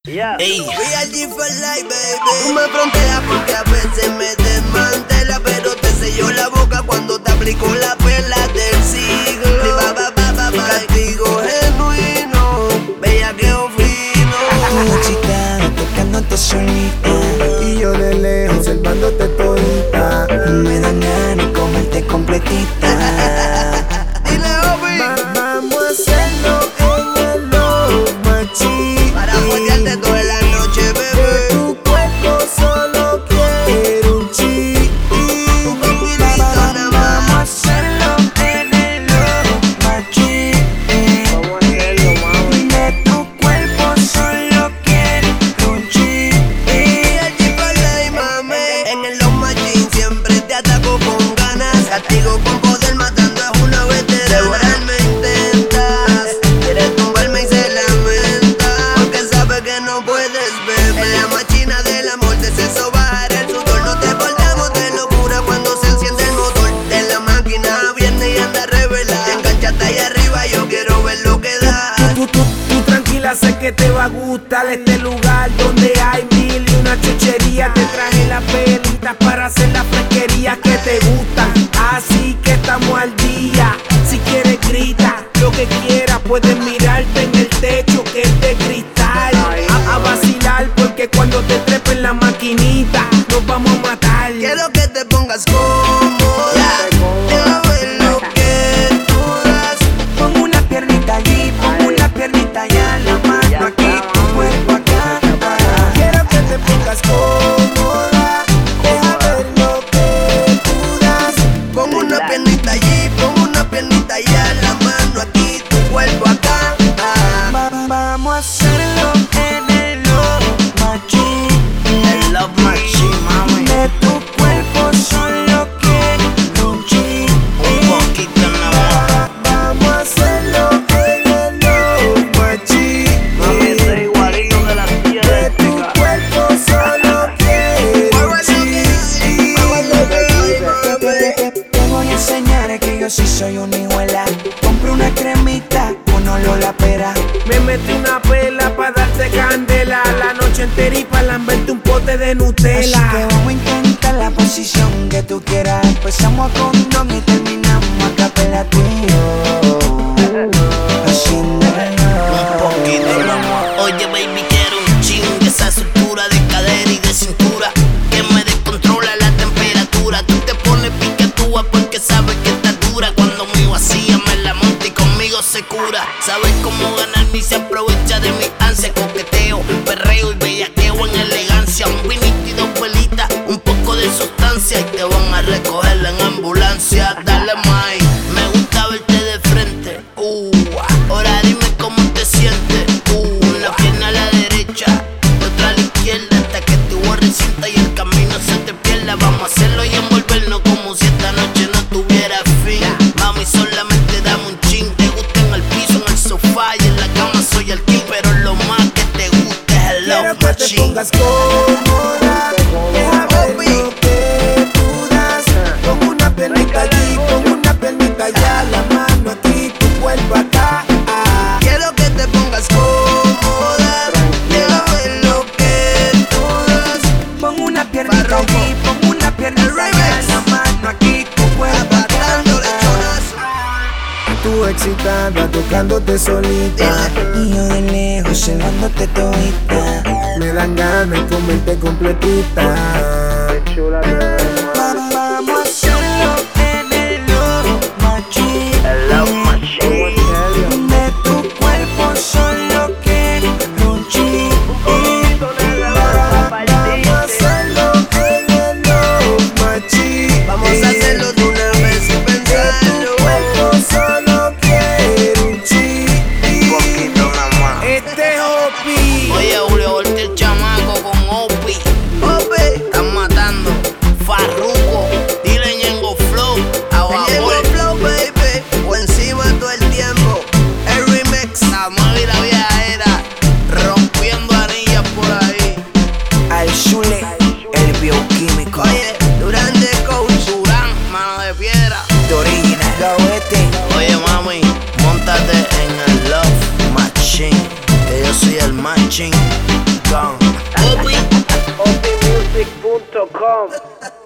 Yeah. Ey. VIG for life, baby. Tú me fronteas porque a veces me desmantela, pero te selló la boca cuando te aplicó la perla del siglo. Castigo genuino, bellaqueo fino. Tú excitada, tocándote solita, y yo de lejos observándote todita. me dan ganas de comerte completita. Dile, Obi, Vamos a hacerlo en el Love Machine. para jodearte toda la noche, Que bebé. tu cuerpo solo quiere un chi. Un poquitito nada Vamos a más. hacerlo en el Love Machine. Vamos a hacerlo, mami. De tu cuerpo solo quiero un chip. VIG for life, mami. En el Love Machine siempre te ataco con ganas. Castigo con poder, matando a una veterana. Me intentas, quieres tumbarme y se lamenta, porque sabe que no puedes beber. En la máquina del amor de sexo bajar el sudor. No te portamos de locura cuando se enciende el motor. De la máquina viene y anda revela. Enganchate ahí arriba, yo quiero ver lo que da. Tú tranquila, sé que te va a gustar este lugar donde hay mil y una chuchería. Te traje las velitas para hacer las fresquerías que te gustan, así que estamos al día. Si quieres grita, lo que quieras, puedes mirarte en el techo que es de cristal. A vacilar porque cuando te trepes en la maquinita nos vamos a matar. Quiero que te pongas cómoda. Quiero ver lo que tú das. Pon una piernita allí, pon una piernita allá, la mano aquí, tu cuerpo acá. Quiero que te pongas cómoda. Deja ver lo que tú das. Pon una piernita allí, pon una piernita allá, la mano aquí, tu cuerpo acá. Vamos a hacerlo en el Love Machine. El Love Machine, mami. De tu cuerpo solo quiero un chip. Un poquito nada Vamos a hacerlo en el Love Machine. Mami, esto es igualito que la tía de De tu Teca. cuerpo solo quiero un chi. Te voy a enseñar que yo sí soy una hijuela. Compro una cremita, uno lo la pera. Me metí una pela pa' darte candela la noche entera y pa' lamberte un pote de Así Nutella. que vamos a intentar la posición que tú quieras. Empezamos a condón y terminamos a capela tú y yo. Haciendo el un poquito nomás. Oye, baby, quiero un ching de esa estructura de cadera y de cintura que me descontrola la temperatura. Tú te pones piquetúa porque sabes que está dura. Cuando mi vacía me la monta y conmigo se cura. Sabes cómo ganarme y se aprovecha de mi ansia. Coqueteo, perreo y bellaqueo en elegancia. Un vinito y dos velitas, un poco de sustancia y te van a recoger en ambulancia. Dale, mai, me gusta verte de frente. Ahora dime cómo te sientes. Una pierna a la derecha, otra a la izquierda, hasta que tu borres sienta y el camino se te pierda. Vamos a hacerlo y envolvernos como si esta noche no tuviera fin. Mami, solamente dame un chin. Te gusta en el piso, en el sofá y en la cama soy el king. Pero lo más que te gusta es el Quiero Love que te Machine. pongas cómoda. Deja ver lo que tú das. Pon una piernita allí, pon una piernita allá, la mano aquí, tu cuerpo acá. Quiero que te pongas cómoda. Quiero ver lo que tú das. Pon una piernita allí, pon una piernita allá, la mano aquí, tu cuerpo acá. Atacando lechonas. Tú excitada, tocándote solita. Y yo de lejos observándote todita. Me dan ganas de comerte completita. Chula, te ves, mami. Vamos a hacerlo en el Love Machine. El Love Machine. De tu cuerpo solo quiero un chip. Vamos a hacerlo en el Love Machine. Vamos a hacerlo de una vez sin pensarlo. Cuerpo solo quiero un chi. Un poquito nada más. Este Hopi. Oye, Julio, voltea el chamaco con Opi. Ope, Están matando. Gone. Opi. Opimusic.com